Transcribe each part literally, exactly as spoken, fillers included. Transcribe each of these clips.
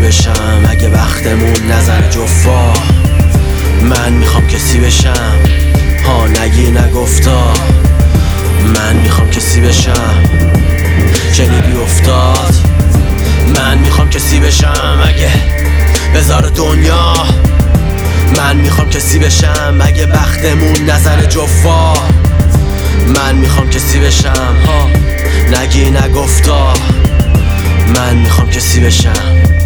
بشم اگه وقتمون نزنه جفا. من میخوام کسی بشم، ها نگی نگفتا. من میخوام کسی بشم، شنیدی افتاد. من میخوام کسی بشم اگه بذار دنیا. من میخوام کسی بشم اگه بختمون نزنه جفا. من میخوام کسی بشم، ها نگی نگفتا. من میخوام کسی بشم،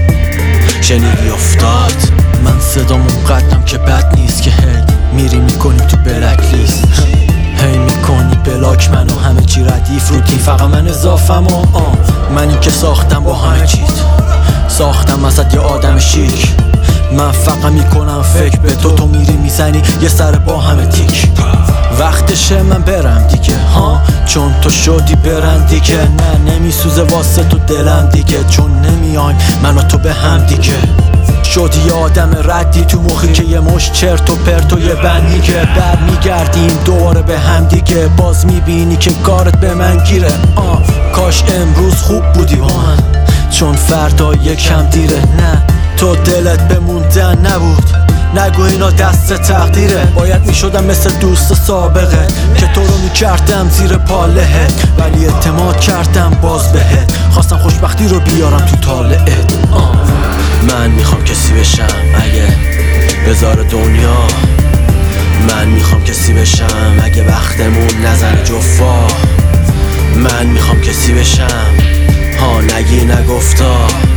شنیدی افتاد. من صدامون قدم که بد نیست که هی میری میکنی تو بلک لیست. هی میکنی بلاک منو همه چی ردیف روتین، فقط من اضافم و آه منی که ساختم با همه چیز. ساختم ازت یه آدم شیک. من فقط میکنم فکر به تو، تو میری میزنی یه سر با همه تیک. وقتشه من برم دیگه، ها چون تو شدی برن دیگه. نه نمیسوزه واسه تو دلم دیگه، چون نمیایم من و تو به هم دیگه. شدی یه آدم ردی تو مخی که یه مش چرت و پرت و یه بندی که بر میگردیم دوباره به هم دیگه. باز میبینی که کارت به من گیره. آه کاش امروز خوب بودی با من، چون فردا یکم دیره. نه تو دلت بموندن نبود، نگو اینا دست تقدیره. باید میشدم مثل دوست سابقه که تو رو میکردم زیر پالهت، ولی اعتماد کردم باز بهت. خواستم خوشبختی رو بیارم تو طالعت. من میخوام کسی بشم اگه بذار دنیا. من میخوام کسی بشم اگه وقتمون نزنه جفا. من میخوام کسی بشم، ها نگی نگفتا.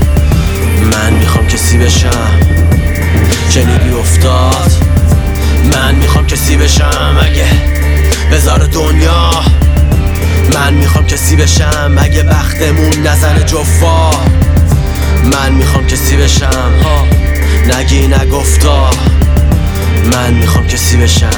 من میخوام کسی بشم، شنیدی افتاد. من میخوام کسی بشم اگه بذار دنیا. من میخوام کسی بشم اگه بختمون نزنه جفا. من میخوام کسی بشم، ها نگی نگفتا. من میخوام کسی بشم،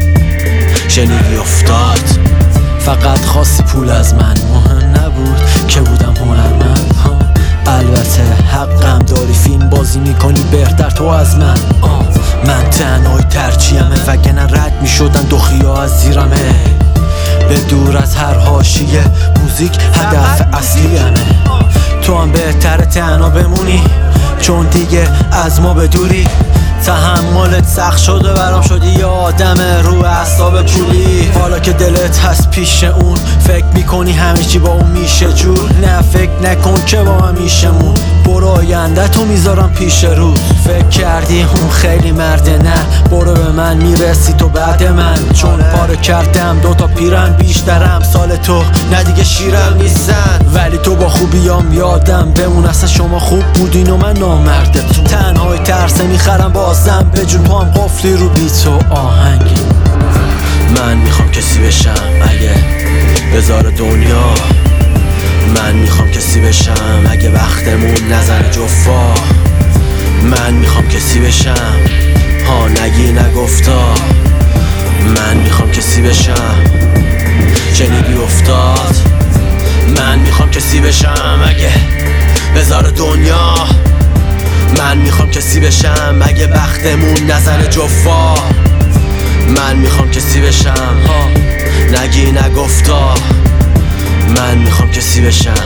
شنیدی افتاد. فقط خواستی پول از من، مهم نبود که بودم هنرمند. ها البته حقم داری، فیلم بازی میکنی بهتر تو از من. آه من تنهای ترجیحمه، وگرنه رد میشدن دخیا از زیرمه. به دور از هر حاشیه موزیک هدف اصلیمه. تو هم بهتره تنها بمونی، چون دیگه از ما بدوری. تحملت سخت شده برام، شدی یه آدم رو اعصاب پولی. حالا که دلت هست پیش اون، فکر میکنی همه چی با اون میشه جور. نه فکر نکن که با هم میشمون، برو آینده تو میذارم پیش روز. فکر کردی اون خیلی مرده، نه برو به من میرسی تو بعد من. چون پاره کردم دوتا پیرن بیشترم سال تو، نه دیگه شیرم نیستن. ولی تو با خوبیام یادم بمون، اصلا شما خوب بودین و من نامردتون. تنهای ترسه میخرم بازم به جون، تو هم قفلی رو بیت و آهنگی. من میخوام کسی بشم اگه بذار دنیا. من میخوام کسی بشم اگه وقتمون نزنه جفا. من میخوام کسی بشم، ها نگی نگفتا. من میخوام کسی بشم، شنیدی افتاد. من میخوام کسی بشم اگه بذار دنیا. من میخوام کسی بشم اگه بختمون نزنه جفا. من میخوام کسی بشم، ها نگی نگفتا. من میخوام کسی بشم،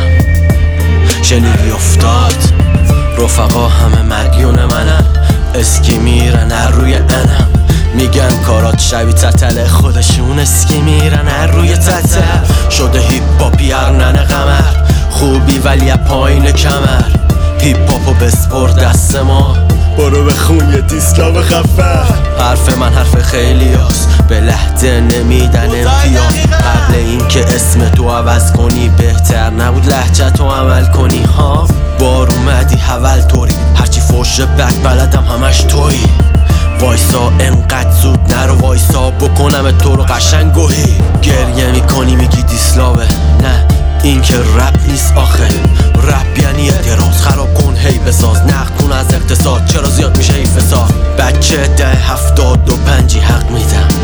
شنیدی افتاد. رفقا همه مدیون منن، اسکی میرن هر روی انم. میگن کارات شبیه تتله، خودشون اسکی میرن هر روی تتل. شده هیپ هاپی ارنن قمر، خوبی ولی پایین کمر. هیپ هاپو بسپر دست ما، برو بخون یه دیسکاب خفه. حرف من حرف خیلی هست، به لحظه نمیدن امتیاز. قبل این که اسم تو عوض کنی، بهتر نبود لهجه تو عمل کنی. ها بار اومدی حول طوری، هرچی فوش بد بلدم همش تویی. وایسا انقدر زود نرو، وایسا بکنم تو رو قشنگوهی. گریه میکنی میگی دیسلاوه، نه این که رپ نیست آخه. رپ یعنی اعتراض، خراب کن هی بساز. نقد کن از اقتصاد، چرا زیاد میشه این فساد. بچه ده هفتاد و پنجی حق میدم،